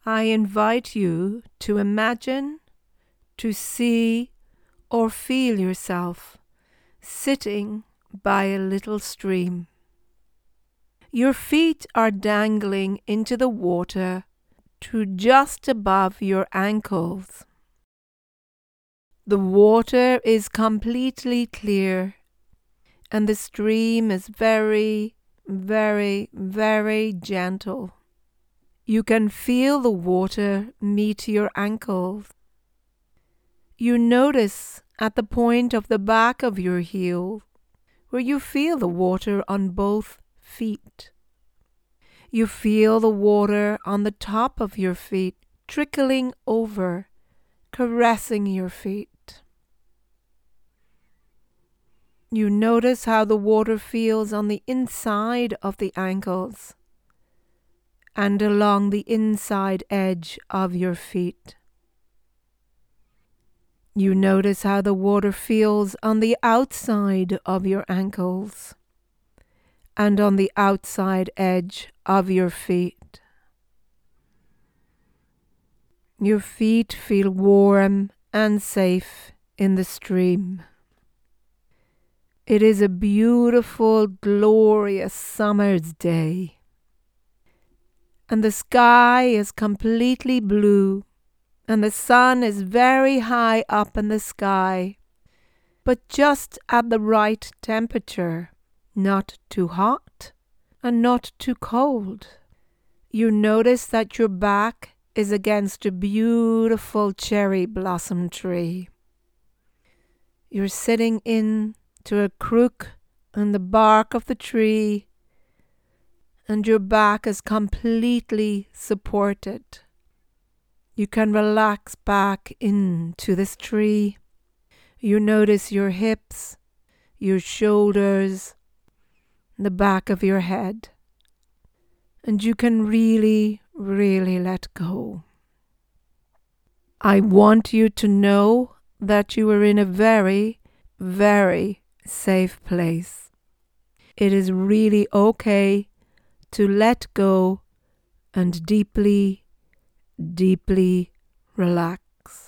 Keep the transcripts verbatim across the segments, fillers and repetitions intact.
I invite you to imagine, to see, or feel yourself sitting by a little stream. Your feet are dangling into the water to just above your ankles. The water is completely clear, and the stream is very, very, very gentle. You can feel the water meet your ankles. You notice at the point of the back of your heel where you feel the water on both feet. You feel the water on the top of your feet trickling over, caressing your feet. You notice how the water feels on the inside of the ankles and along the inside edge of your feet. You notice how the water feels on the outside of your ankles and on the outside edge of your feet. Your feet feel warm and safe in the stream. It is a beautiful, glorious summer's day, and the sky is completely blue, and the sun is very high up in the sky, but just at the right temperature, not too hot and not too cold. You notice that your back is against a beautiful cherry blossom tree. You're sitting in to a crook in the bark of the tree, and your back is completely supported. You can relax back into this tree. You notice your hips, your shoulders, the back of your head, and you can really, really let go. I want you to know that you are in a very, very safe place. It is really okay to let go and deeply, deeply relax.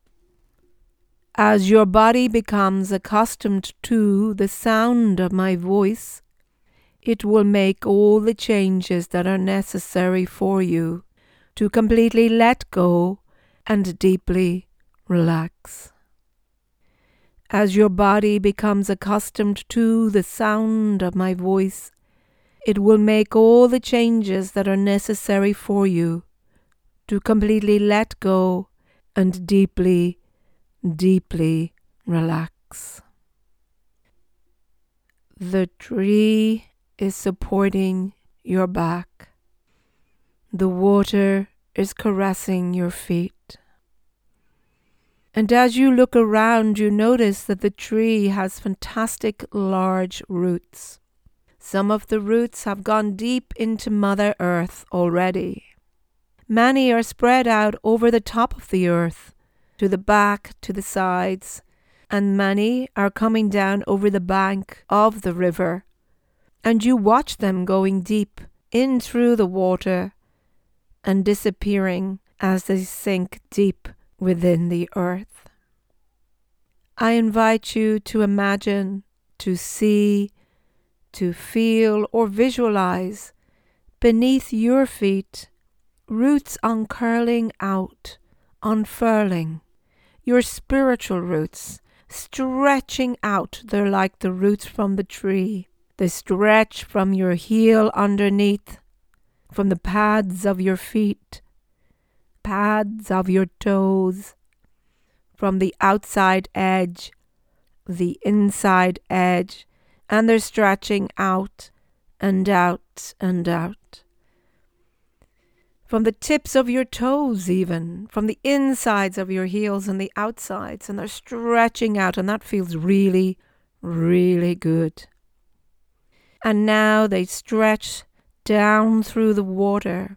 As your body becomes accustomed to the sound of my voice, it will make all the changes that are necessary for you to completely let go and deeply relax. As your body becomes accustomed to the sound of my voice, it will make all the changes that are necessary for you to completely let go and deeply, deeply relax. The tree is supporting your back. The water is caressing your feet. And as you look around, you notice that the tree has fantastic large roots. Some of the roots have gone deep into Mother Earth already. Many are spread out over the top of the earth, to the back, to the sides, and many are coming down over the bank of the river. And you watch them going deep in through the water and disappearing as they sink deep within the earth. I invite you to imagine, to see, to feel or visualize beneath your feet roots uncurling out, unfurling, your spiritual roots stretching out. They're like the roots from the tree. They stretch from your heel underneath, from the pads of your feet, pads of your toes, from the outside edge, the inside edge, and they're stretching out and out and out. From the tips of your toes even, from the insides of your heels and the outsides, and they're stretching out, and that feels really, really good. And now they stretch down through the water,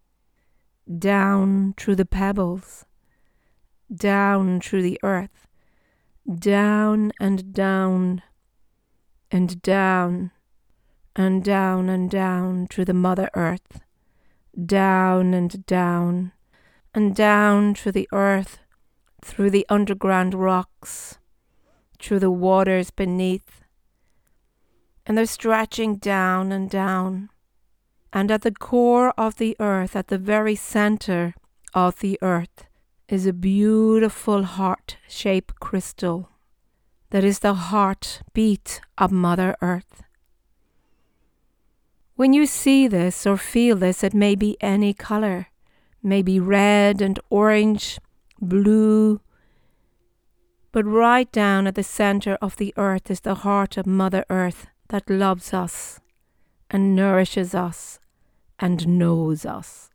down through the pebbles, down through the earth, down and down and down and down and down through the Mother Earth, down and down and down through the earth, through the underground rocks, through the waters beneath. And they're stretching down and down. And at the core of the earth, at the very center of the earth, is a beautiful heart-shaped crystal that is the heartbeat of Mother Earth. When you see this or feel this, it may be any color, maybe red and orange, blue, but right down at the center of the earth is the heart of Mother Earth that loves us and nourishes us and knows us.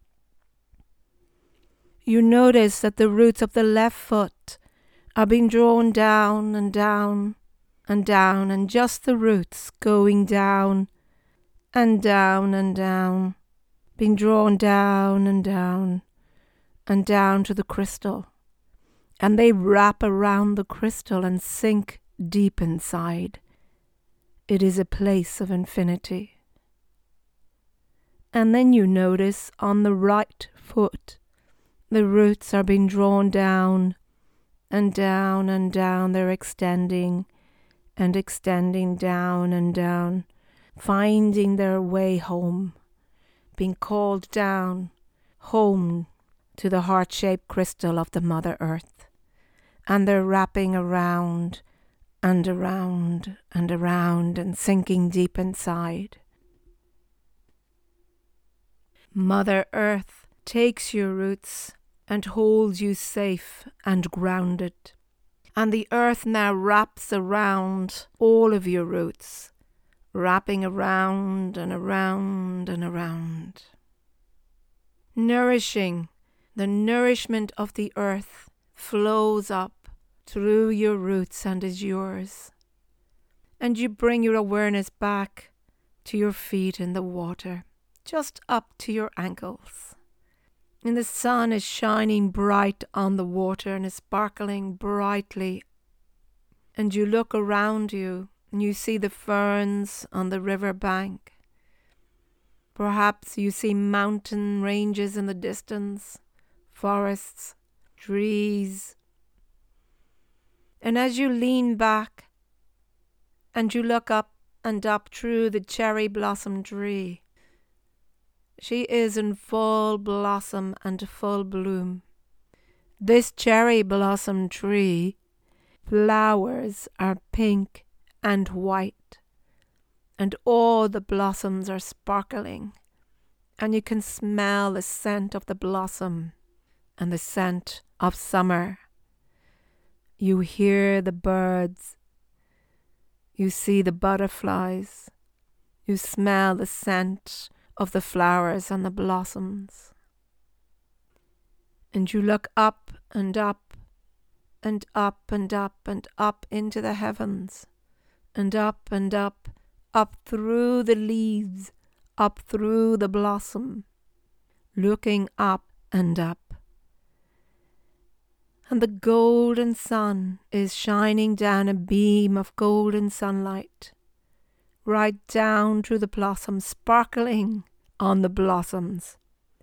You notice that the roots of the left foot are being drawn down and down and down, and just the roots going down and down and down, being drawn down and down and down to the crystal. And they wrap around the crystal and sink deep inside. It is a place of infinity. And then you notice on the right foot, the roots are being drawn down and down and down. They're extending and extending down and down, finding their way home, being called down, home to the heart-shaped crystal of the Mother Earth. And they're wrapping around and around and around and sinking deep inside. Mother Earth takes your roots and holds you safe and grounded. And the earth now wraps around all of your roots, wrapping around and around and around. Nourishing, the nourishment of the earth flows up through your roots and is yours. And you bring your awareness back to your feet in the water, just up to your ankles. And the sun is shining bright on the water and is sparkling brightly. And you look around you and you see the ferns on the river bank. Perhaps you see mountain ranges in the distance, forests, trees. And as you lean back and you look up and up through the cherry blossom tree, she is in full blossom and full bloom. This cherry blossom tree, flowers are pink and white, and all the blossoms are sparkling, and you can smell the scent of the blossom and the scent of summer. You hear the birds, you see the butterflies, you smell the scent of the flowers and the blossoms. And you look up and up and up and up and up into the heavens, and up and up, up through the leaves, up through the blossom, looking up and up. And the golden sun is shining down, a beam of golden sunlight, right down through the blossoms, sparkling on the blossoms.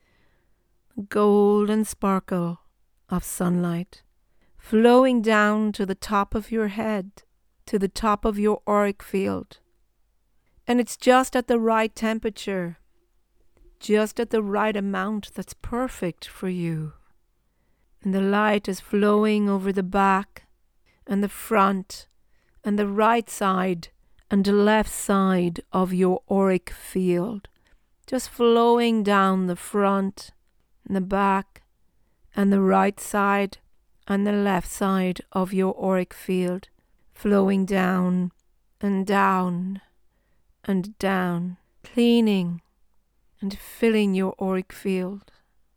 Golden sparkle of sunlight flowing down to the top of your head, to the top of your auric field. And it's just at the right temperature, just at the right amount that's perfect for you. And the light is flowing over the back and the front and the right side and the left side of your auric field, just flowing down the front and the back and the right side and the left side of your auric field, flowing down and down and down, cleaning and filling your auric field.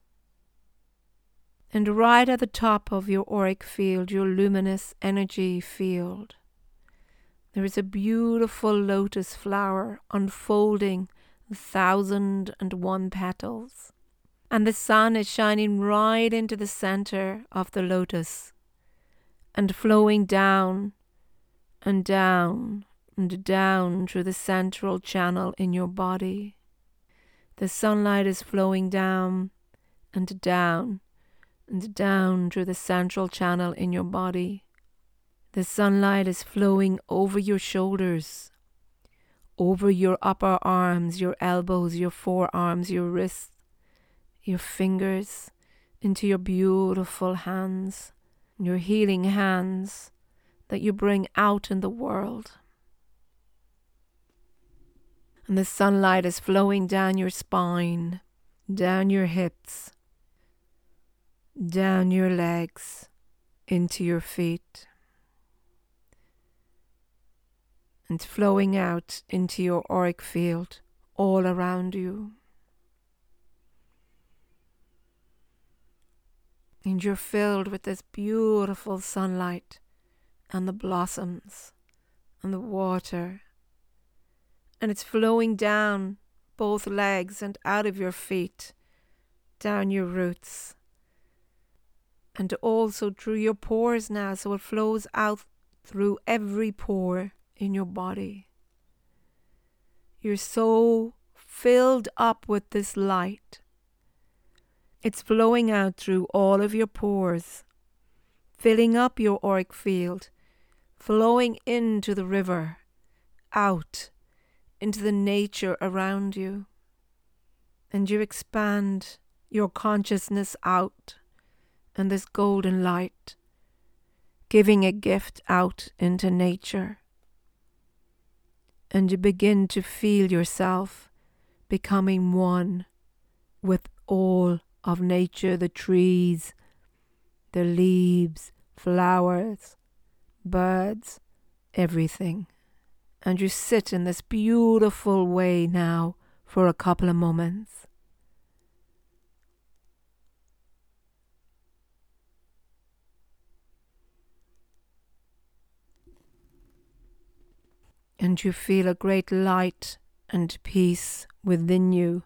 And right at the top of your auric field, your luminous energy field, there is a beautiful lotus flower unfolding a thousand and one petals. And the sun is shining right into the center of the lotus and flowing down and down and down through the central channel in your body. The sunlight is flowing down and down and down through the central channel in your body. The sunlight is flowing over your shoulders, over your upper arms, your elbows, your forearms, your wrists, your fingers, into your beautiful hands, your healing hands that you bring out in the world. And the sunlight is flowing down your spine, down your hips, down your legs, into your feet, and flowing out into your auric field all around you. And you're filled with this beautiful sunlight and the blossoms and the water. And it's flowing down both legs and out of your feet, down your roots, and also through your pores now, so it flows out through every pore in your body. You're so filled up with this light. It's flowing out through all of your pores, filling up your auric field, flowing into the river, out into the nature around you. And you expand your consciousness out, and this golden light, giving a gift out into nature. And you begin to feel yourself becoming one with all of nature, the trees, the leaves, flowers, birds, everything. And you sit in this beautiful way now for a couple of moments. And you feel a great light and peace within you.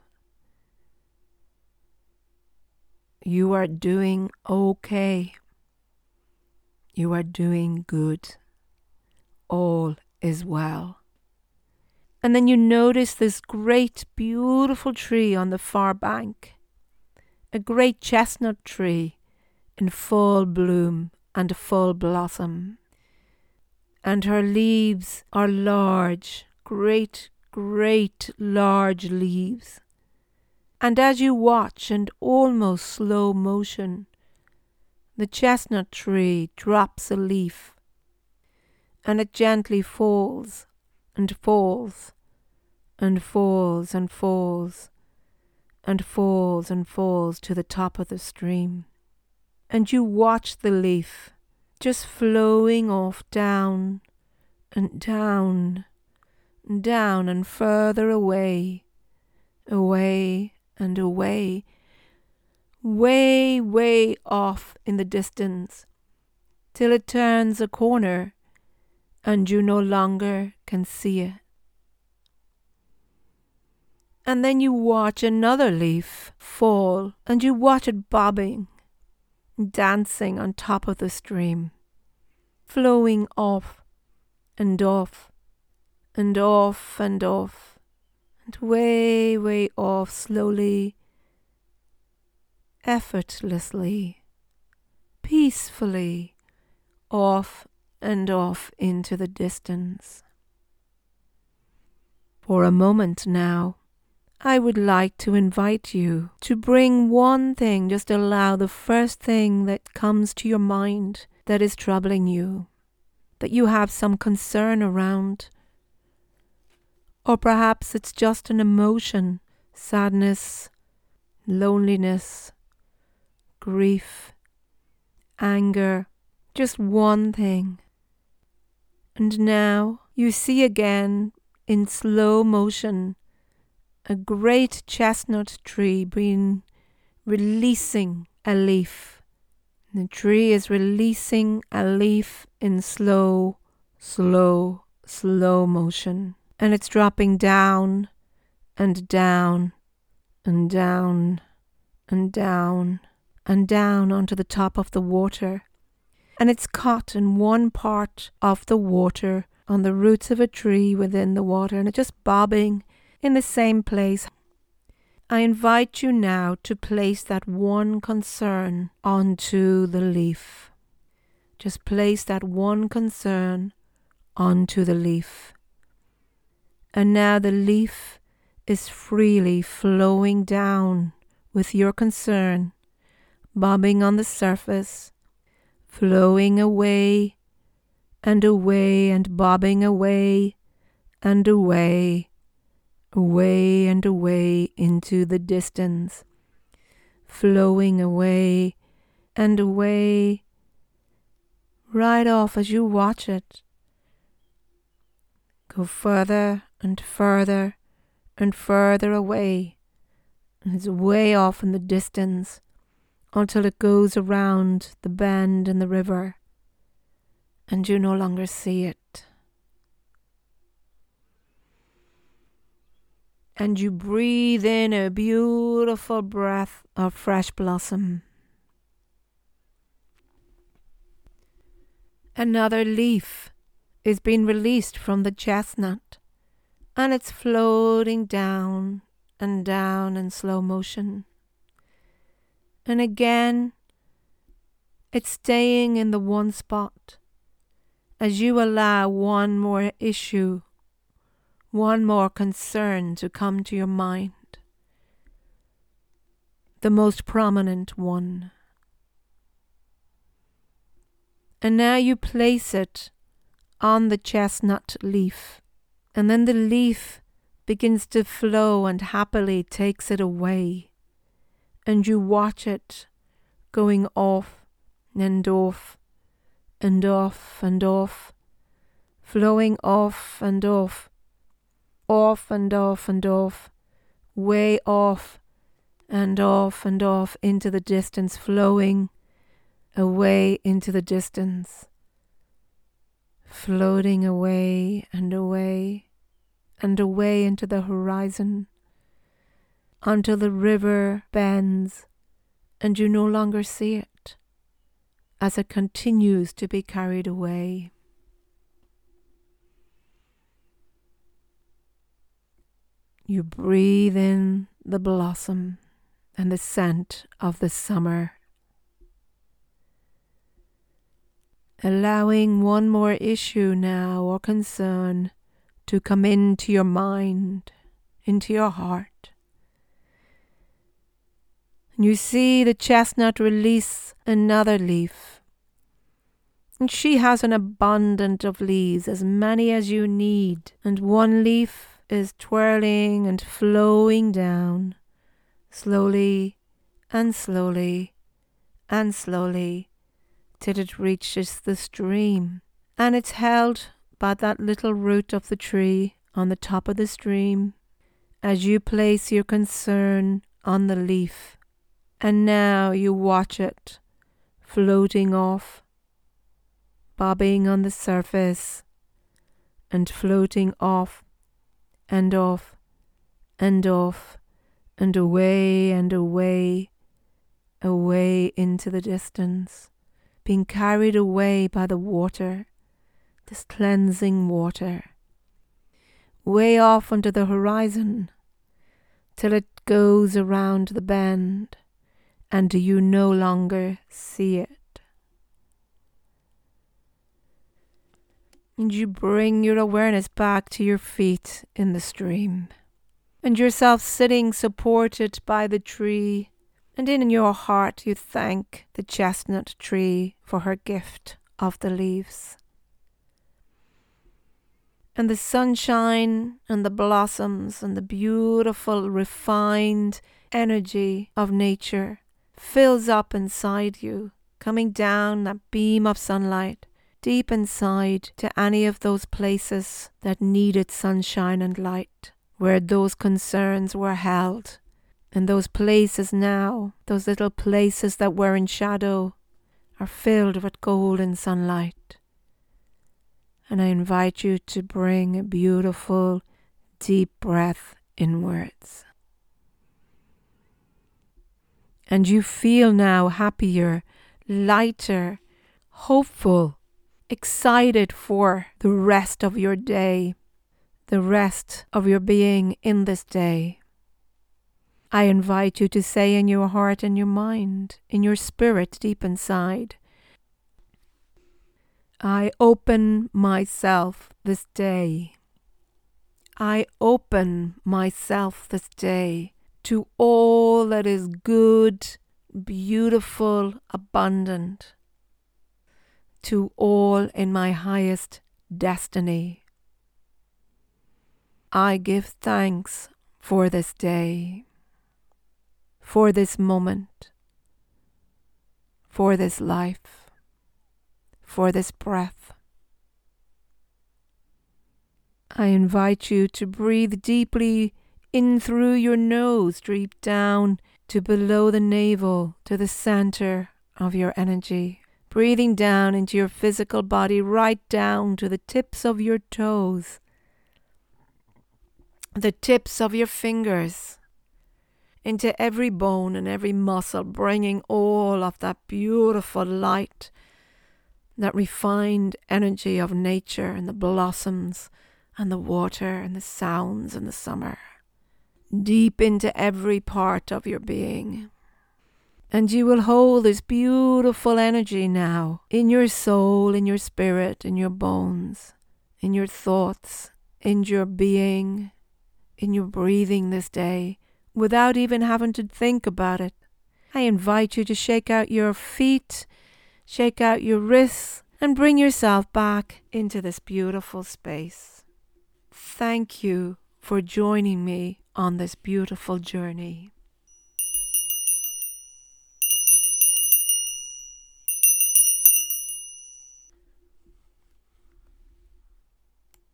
You are doing okay. You are doing good. All is well. And then you notice this great, beautiful tree on the far bank. A great chestnut tree in full bloom and full blossom. And her leaves are large, great, great large leaves. And as you watch in almost slow motion, the chestnut tree drops a leaf, and it gently falls and falls and falls and falls and falls and falls to the top of the stream. And you watch the leaf just flowing off down and down and down and further away, away and away, way, way off in the distance, till it turns a corner and you no longer can see it. And then you watch another leaf fall, and you watch it bobbing, dancing on top of the stream, flowing off and off and off and off, and way, way off slowly, effortlessly, peacefully, off and off into the distance. For a moment now, I would like to invite you to bring one thing, just allow the first thing that comes to your mind that is troubling you, that you have some concern around. Or perhaps it's just an emotion, sadness, loneliness, grief, anger, just one thing. And now you see again in slow motion a great chestnut tree being releasing a leaf. The tree is releasing a leaf in slow, slow, slow motion. And it's dropping down and down and down and down and down onto the top of the water. And it's caught in one part of the water on the roots of a tree within the water, and it's just bobbing in the same place. I invite you now to place that one concern onto the leaf. Just place that one concern onto the leaf. And now the leaf is freely flowing down with your concern, bobbing on the surface, flowing away and away and bobbing away and away, away and away into the distance, flowing away and away, right off as you watch it. Go further and further and further away, and it's way off in the distance until it goes around the bend in the river and you no longer see it. And you breathe in a beautiful breath of fresh blossom. Another leaf is being released from the chestnut, and it's floating down and down in slow motion. And again, it's staying in the one spot as you allow one more issue, one more concern to come to your mind, the most prominent one. And now you place it on the chestnut leaf, and then the leaf begins to flow and happily takes it away, and you watch it going off and off and off and off, flowing off and off, off and off and off, way off and off and off into the distance, flowing away into the distance, floating away and away and away into the horizon until the river bends and you no longer see it as it continues to be carried away. You breathe in the blossom and the scent of the summer, allowing one more issue now or concern to come into your mind, into your heart. And you see the chestnut release another leaf. And she has an abundance of leaves, as many as you need. And one leaf is twirling and flowing down, slowly and slowly and slowly, till it reaches the stream. And it's held by that little root of the tree on the top of the stream as you place your concern on the leaf. And now you watch it floating off, bobbing on the surface, and floating off and off and off and away and away, away into the distance, being carried away by the water, this cleansing water, way off under the horizon, till it goes around the bend and you no longer see it. And you bring your awareness back to your feet in the stream, and yourself sitting supported by the tree, and in your heart you thank the chestnut tree for her gift of the leaves. And the sunshine and the blossoms and the beautiful refined energy of nature fills up inside you, coming down that beam of sunlight deep inside to any of those places that needed sunshine and light, where those concerns were held. And those places now, those little places that were in shadow, are filled with golden sunlight. And I invite you to bring a beautiful, deep breath inwards. And you feel now happier, lighter, hopeful, excited for the rest of your day, the rest of your being in this day. I invite you to say in your heart and your mind, in your spirit deep inside, I open myself this day. I open myself this day to all that is good, beautiful, abundant, to all in my highest destiny. I give thanks for this day, for this moment, for this life, for this breath. I invite you to breathe deeply in through your nose, deep down to below the navel, to the center of your energy. Breathing down into your physical body, right down to the tips of your toes, the tips of your fingers, into every bone and every muscle, bringing all of that beautiful light, that refined energy of nature and the blossoms and the water and the sounds and the summer, deep into every part of your being. And you will hold this beautiful energy now in your soul, in your spirit, in your bones, in your thoughts, in your being, in your breathing this day, without even having to think about it. I invite you to shake out your feet, shake out your wrists, and bring yourself back into this beautiful space. Thank you for joining me on this beautiful journey.